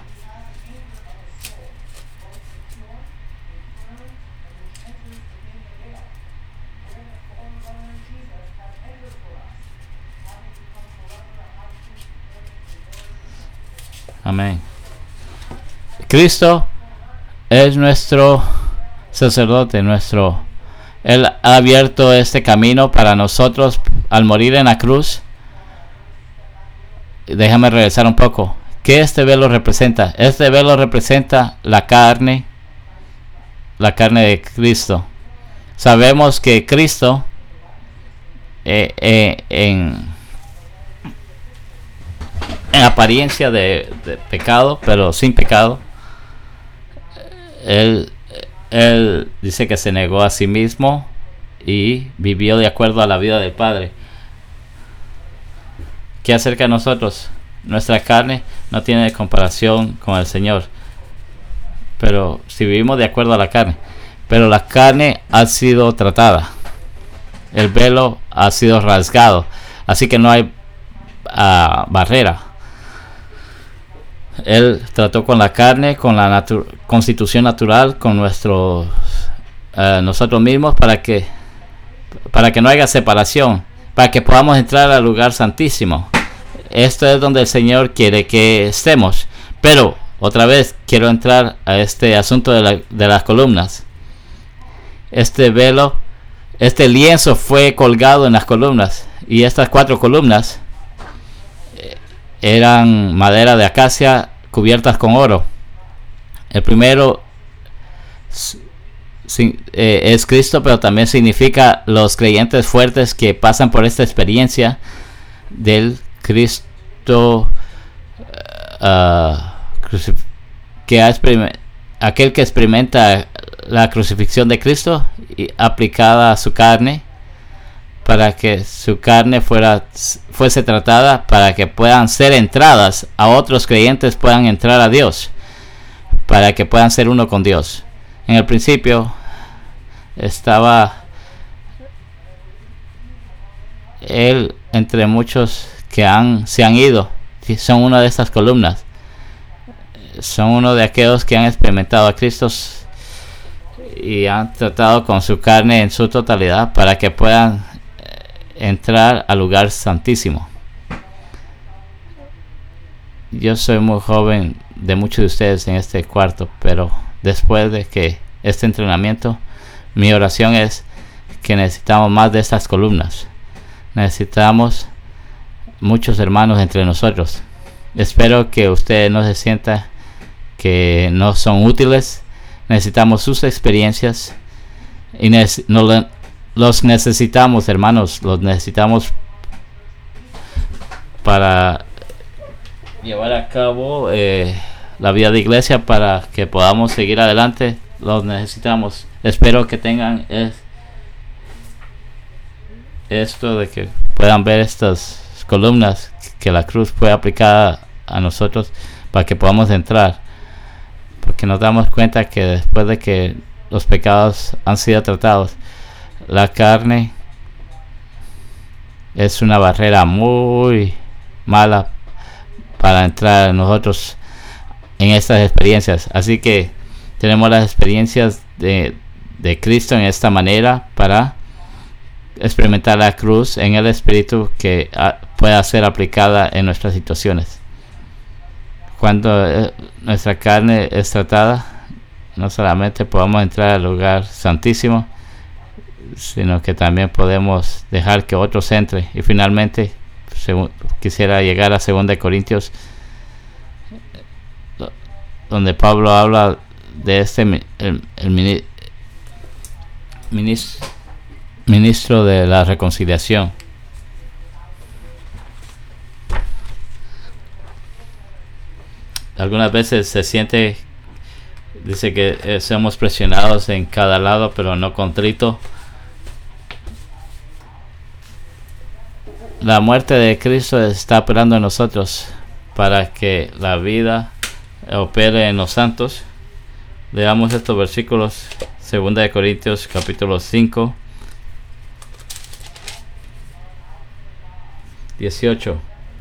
Amén. Cristo es nuestro sacerdote, nuestro. Él ha abierto este camino para nosotros al morir en la cruz. Déjame regresar un poco. ¿Qué este velo representa? Este velo representa la carne, la carne de Cristo. Sabemos que Cristo eh, eh, en en apariencia de, de pecado, pero sin pecado, él, él dice que se negó a sí mismo y vivió de acuerdo a la vida del Padre. ¿Qué acerca de nosotros? Nuestra carne no tiene comparación con el Señor, pero si vivimos de acuerdo a la carne, pero la carne ha sido tratada, el velo ha sido rasgado, así que no hay uh, barrera. Él trató con la carne, con la natu- constitución natural, con nuestros uh, nosotros mismos, para que para que no haya separación, para que podamos entrar al lugar santísimo. Esto es donde el Señor quiere que estemos. Pero otra vez quiero entrar a este asunto de, la, de las columnas. Este velo, este lienzo fue colgado en las columnas, y estas cuatro columnas eran madera de acacia cubiertas con oro. El primero eh, es Cristo, pero también significa los creyentes fuertes que pasan por esta experiencia del Cristo, uh, crucif- que ha experiment- aquel que experimenta la crucifixión de Cristo y aplicada a su carne, para que su carne fuera fuese tratada, para que puedan ser entradas a otros creyentes, puedan entrar a Dios, para que puedan ser uno con Dios. En el principio estaba él entre muchos que han se han ido, son una de estas columnas, son uno de aquellos que han experimentado a Cristo y han tratado con su carne en su totalidad para que puedan entrar al lugar santísimo. Yo soy muy joven de muchos de ustedes en este cuarto, pero después de que este entrenamiento, mi oración es que necesitamos más de estas columnas. Necesitamos muchos hermanos entre nosotros. Espero que ustedes no se sientan que no son útiles. Necesitamos sus experiencias y neces- no, los necesitamos, hermanos, los necesitamos para llevar a cabo eh, la vida de iglesia, para que podamos seguir adelante. Los necesitamos. Espero que tengan es, esto de que puedan ver estas columnas, que la cruz fue aplicada a nosotros para que podamos entrar, porque nos damos cuenta que después de que los pecados han sido tratados, la carne es una barrera muy mala para entrar nosotros en estas experiencias. Así que tenemos las experiencias de, de Cristo en esta manera para experimentar la cruz en el Espíritu, que a, pueda ser aplicada en nuestras situaciones. Cuando eh, nuestra carne es tratada, no solamente podemos entrar al lugar santísimo, sino que también podemos dejar que otros entren. Y finalmente, según, quisiera llegar a segunda de Corintios, donde Pablo habla de este el, el ministro, ministro de la reconciliación. Algunas veces se siente, dice que eh, somos presionados en cada lado, pero no contrito. La muerte de Cristo está operando en nosotros para que la vida opere en los santos. Leamos estos versículos, segunda de Corintios capítulo cinco, dieciocho.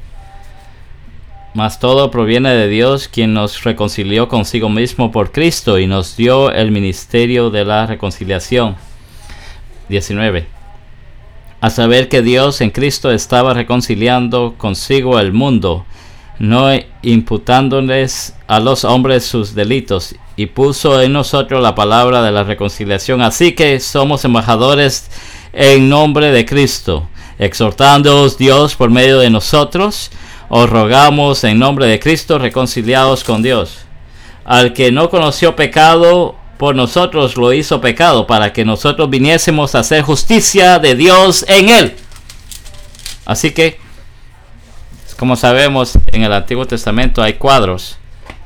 Mas todo proviene de Dios, quien nos reconcilió consigo mismo por Cristo y nos dio el ministerio de la reconciliación. diecinueve. A saber que Dios en Cristo estaba reconciliando consigo el mundo, no imputándoles a los hombres sus delitos, y puso en nosotros la palabra de la reconciliación. Así que somos embajadores en nombre de Cristo, exhortándoos Dios por medio de nosotros. Os rogamos en nombre de Cristo, reconciliados con Dios. Al que no conoció pecado, por nosotros lo hizo pecado, para que nosotros viniésemos a hacer justicia de Dios en él. Así que, como sabemos, en el Antiguo Testamento hay cuadros.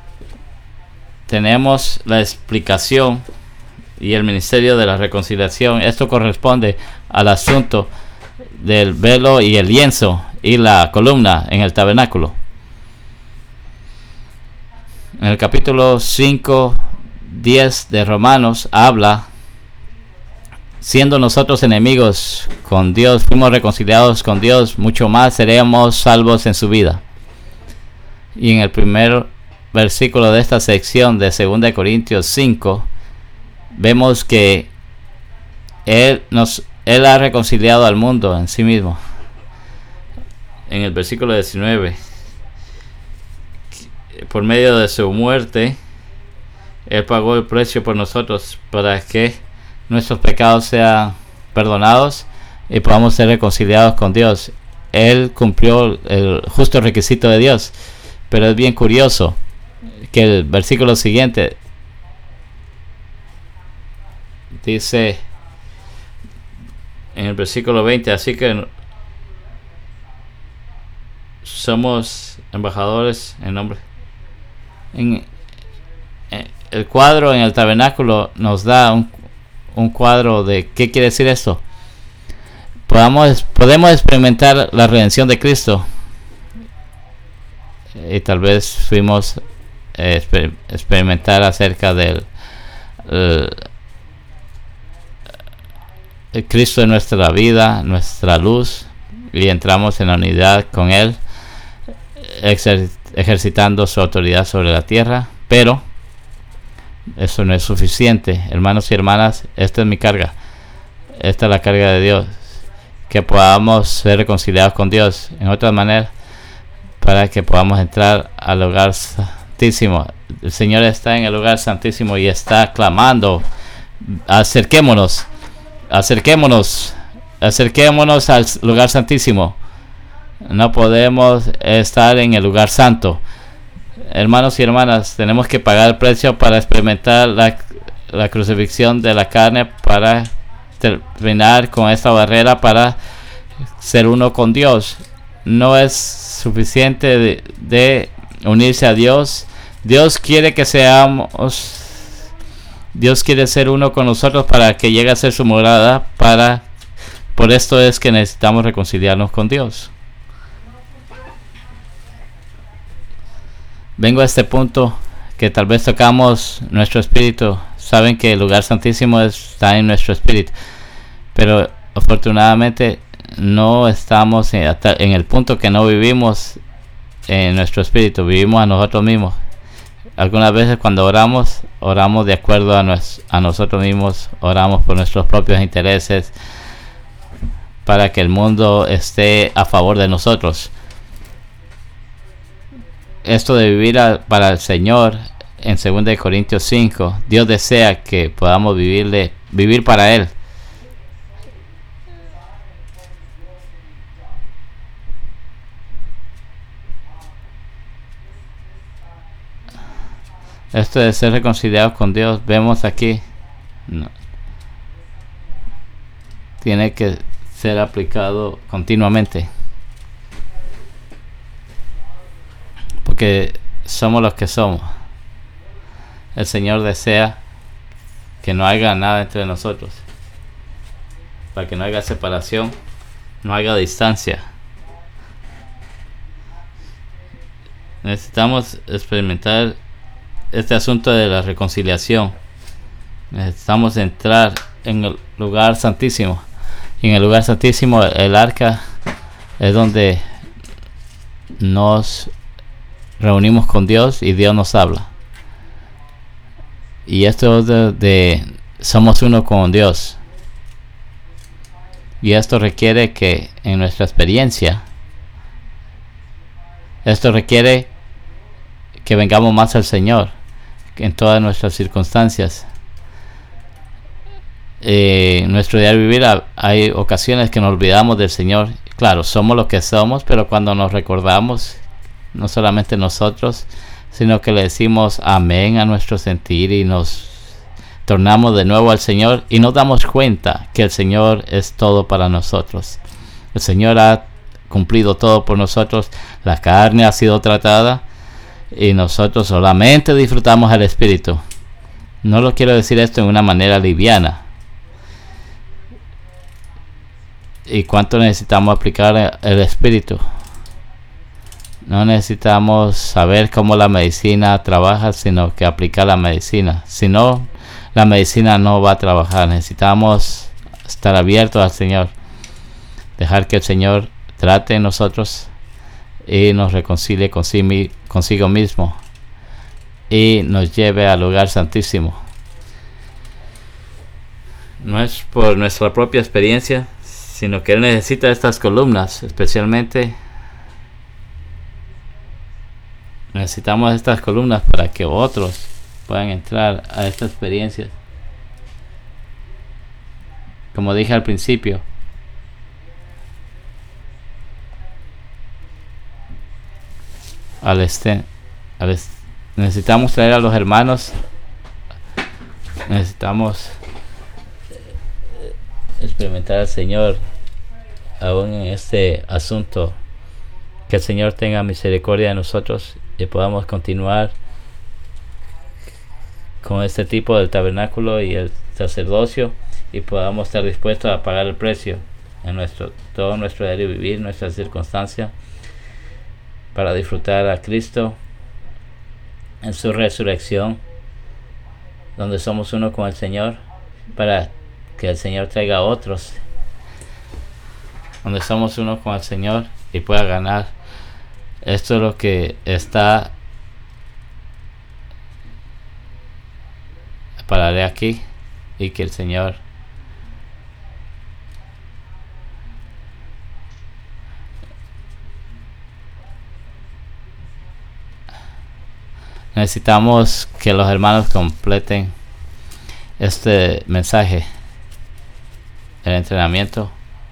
Tenemos la explicación y el ministerio de la reconciliación. Esto corresponde al asunto del velo y el lienzo y la columna en el tabernáculo. En el capítulo cinco, diez de Romanos habla: siendo nosotros enemigos con Dios, fuimos reconciliados con Dios, mucho más seremos salvos en su vida. Y en el primer versículo de esta sección de segunda de Corintios cinco, vemos que Él nos Él ha reconciliado al mundo en sí mismo. En el versículo diecinueve, por medio de su muerte, Él pagó el precio por nosotros para que nuestros pecados sean perdonados y podamos ser reconciliados con Dios. Él cumplió el justo requisito de Dios. Pero es bien curioso que el versículo siguiente dice, en el versículo veinte, así que somos embajadores en nombre. En, en el cuadro en el tabernáculo nos da un, un cuadro de qué quiere decir esto. Podamos, podemos experimentar la redención de Cristo, y tal vez fuimos eh, exper- experimentar acerca del el, el Cristo en nuestra vida, nuestra luz, y entramos en la unidad con Él, ejer- ejercitando su autoridad sobre la tierra. Pero eso no es suficiente, hermanos y hermanas. Esta es mi carga, esta es la carga de Dios, que podamos ser reconciliados con Dios. En otras maneras, para que podamos entrar al lugar santísimo. El Señor está en el lugar santísimo y está clamando: acerquémonos, acerquémonos, acerquémonos al lugar santísimo. No podemos estar en el lugar santo. Hermanos y hermanas, tenemos que pagar el precio para experimentar la, la crucifixión de la carne, para terminar con esta barrera, para ser uno con Dios. No es suficiente de, de unirse a Dios. Dios quiere que seamos, Dios quiere ser uno con nosotros para que llegue a ser su morada. Para, por esto es que necesitamos reconciliarnos con Dios. Vengo a este punto que tal vez tocamos nuestro espíritu. Saben que el lugar santísimo está en nuestro espíritu, pero afortunadamente no estamos en, en el punto que no vivimos en nuestro espíritu, vivimos a nosotros mismos. Algunas veces cuando oramos, oramos de acuerdo a, nos, a nosotros mismos, oramos por nuestros propios intereses, para que el mundo esté a favor de nosotros. Esto de vivir a, para el Señor, en segunda de Corintios cinco, Dios desea que podamos vivirle, vivir para Él. Esto de ser reconciliados con Dios, vemos aquí, no, tiene que ser aplicado continuamente, porque somos los que somos. El Señor desea que no haya nada entre nosotros, para que no haya separación, no haya distancia. Necesitamos experimentar este asunto de la reconciliación. Necesitamos entrar en el lugar santísimo. Y en el lugar santísimo, el arca es donde nos reunimos con Dios y Dios nos habla. Y esto de, de somos uno con Dios. Y esto requiere que en nuestra experiencia, esto requiere que vengamos más al Señor en todas nuestras circunstancias. Eh, en nuestro diario vivir hay ocasiones que nos olvidamos del Señor. Claro, somos lo que somos, pero cuando nos recordamos, no solamente nosotros, sino que le decimos amén a nuestro sentir y nos tornamos de nuevo al Señor y nos damos cuenta que el Señor es todo para nosotros. El Señor ha cumplido todo por nosotros. La carne ha sido tratada y nosotros solamente disfrutamos el Espíritu. No lo quiero decir esto en una manera liviana. ¿Y cuánto necesitamos aplicar el Espíritu? No necesitamos saber cómo la medicina trabaja, sino que aplicar la medicina. Si no, la medicina no va a trabajar. Necesitamos estar abiertos al Señor, dejar que el Señor trate en nosotros y nos reconcilie consigo mismo y nos lleve al lugar santísimo. No es por nuestra propia experiencia, sino que Él necesita estas columnas. Especialmente necesitamos estas columnas para que otros puedan entrar a esta experiencia. Como dije al principio, al este, al est- necesitamos traer a los hermanos, necesitamos experimentar al Señor aún en este asunto. Que el Señor tenga misericordia de nosotros y podamos continuar con este tipo del tabernáculo y el sacerdocio, y podamos estar dispuestos a pagar el precio en nuestro todo nuestro diario vivir, nuestras circunstancias, para disfrutar a Cristo en su resurrección, donde somos uno con el Señor, para que el Señor traiga a otros donde somos uno con el Señor y pueda ganar. Esto es lo que está. Pararé aquí y que el Señor necesitamos que los hermanos completen este mensaje, el entrenamiento.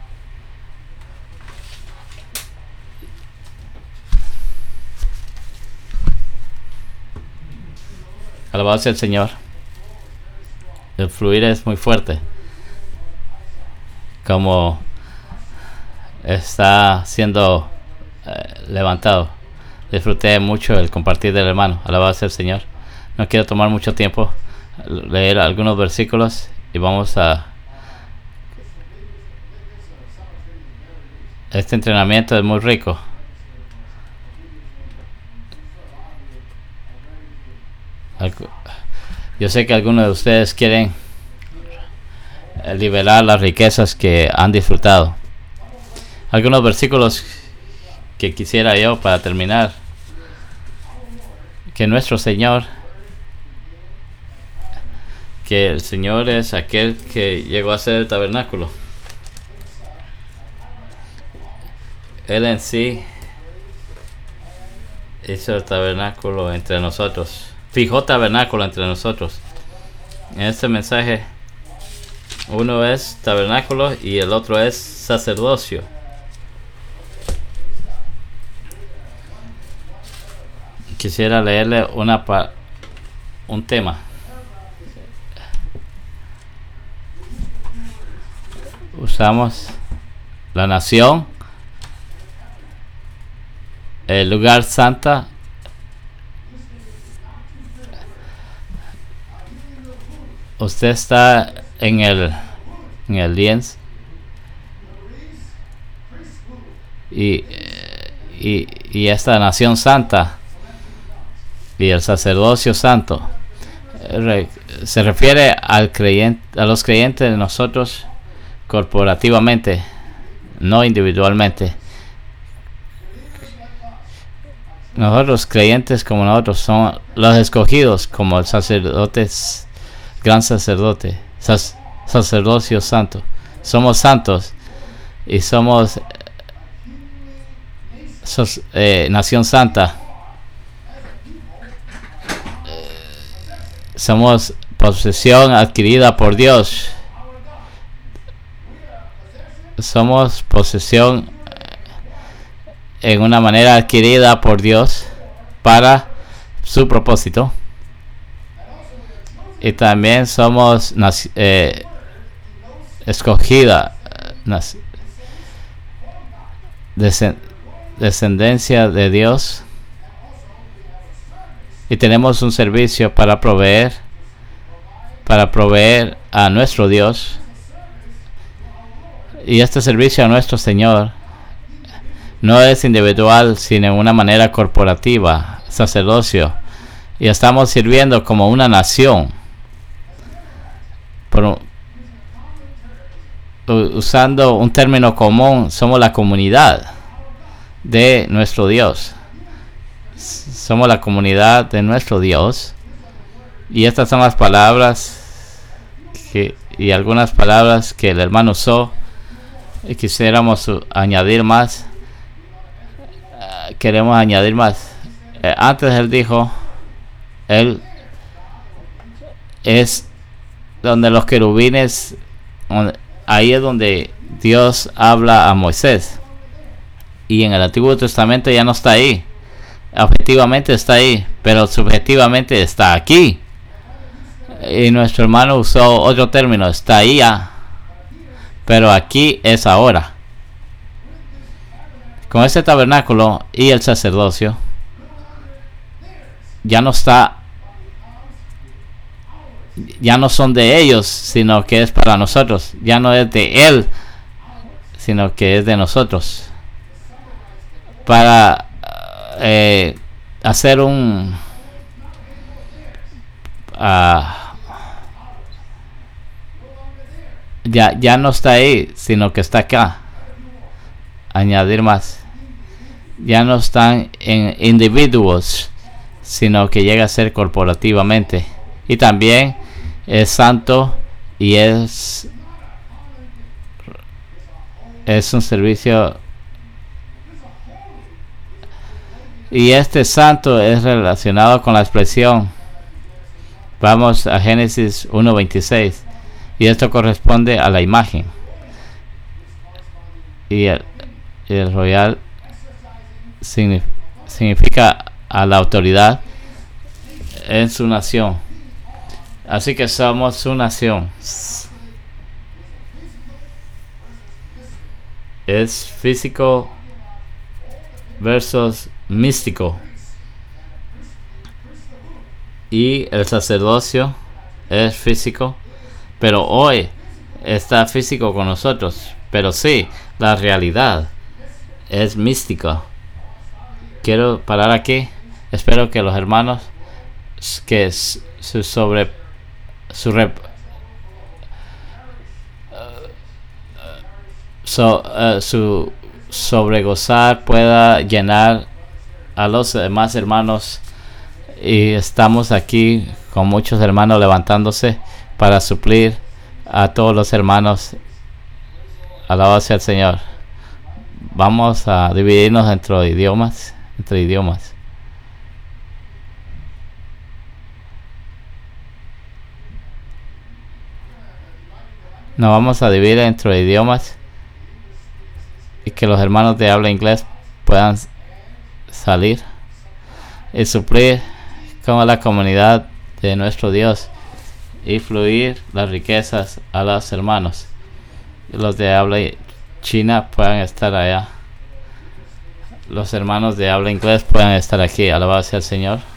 Alabado sea el Señor. El fluir es muy fuerte, como está siendo eh, levantado. Disfruté mucho el compartir del hermano. Alabado sea el Señor. No quiero tomar mucho tiempo, leer algunos versículos y vamos a este entrenamiento es muy rico. Yo sé que algunos de ustedes quieren liberar las riquezas que han disfrutado. Algunos versículos que quisiera yo para terminar. Que nuestro Señor, que el Señor es aquel que llegó a ser el tabernáculo. Él en sí hizo el tabernáculo entre nosotros. Fijó tabernáculo entre nosotros. En este mensaje, uno es tabernáculo y el otro es sacerdocio. Quisiera leerle una pa un tema. Usamos la nación, el lugar santa, usted está en el en el lienzo y, y, y esta nación santa y el sacerdocio santo re, se refiere al creyente, a los creyentes de nosotros corporativamente, no individualmente. Nosotros creyentes como nosotros somos los escogidos como el sacerdote, gran sacerdote, sac, sacerdocio santo. Somos santos y somos sos, eh, nación santa. Somos posesión adquirida por Dios. Somos posesión en una manera adquirida por Dios para su propósito. Y también somos eh, escogida, nac descend descendencia de Dios. Y tenemos un servicio para proveer, para proveer a nuestro Dios. Y este servicio a nuestro Señor no es individual, sino en una manera corporativa, sacerdocio. Y estamos sirviendo como una nación. Por, usando un término común, somos la comunidad de nuestro Dios. Somos la comunidad de nuestro Dios. Y estas son las palabras que, y algunas palabras que el hermano usó. Y quisiéramos uh, añadir más. Uh, queremos añadir más. Eh, antes él dijo, él es donde los querubines, donde, ahí es donde Dios habla a Moisés. Y en el Antiguo Testamento ya no está ahí. Objetivamente está ahí, pero subjetivamente está aquí. Y nuestro hermano usó otro término, está ahí ya, pero aquí es ahora. Con este tabernáculo y el sacerdocio ya no está, ya no son de ellos, sino que es para nosotros. Ya no es de él, sino que es de nosotros. Para eh, hacer un uh, ya, ya no está ahí, sino que está acá. añadir más. Ya no están en individuos, sino que llega a ser corporativamente. Y también es santo y es es un servicio, y este santo es relacionado con la expresión. Vamos a Génesis uno veintiséis, y esto corresponde a la imagen, y el, y el royal significa, significa a la autoridad en su nación. Así que somos su nación. Es físico versus místico. Y el sacerdocio es físico, pero hoy está físico con nosotros. Pero sí, la realidad es mística. Quiero parar aquí. Espero que los hermanos que su sobre su rep, So, uh, su sobregozar pueda llenar a los demás hermanos, y estamos aquí con muchos hermanos levantándose para suplir a todos los hermanos. Alabado sea el Señor. Vamos a dividirnos entre idiomas, entre idiomas. Nos vamos a dividir entre idiomas, y que los hermanos de habla inglés puedan salir y suplir como la comunidad de nuestro Dios y fluir las riquezas a los hermanos. Y los de habla china puedan estar allá. Los hermanos de habla inglés puedan estar aquí. Alabado sea el Señor.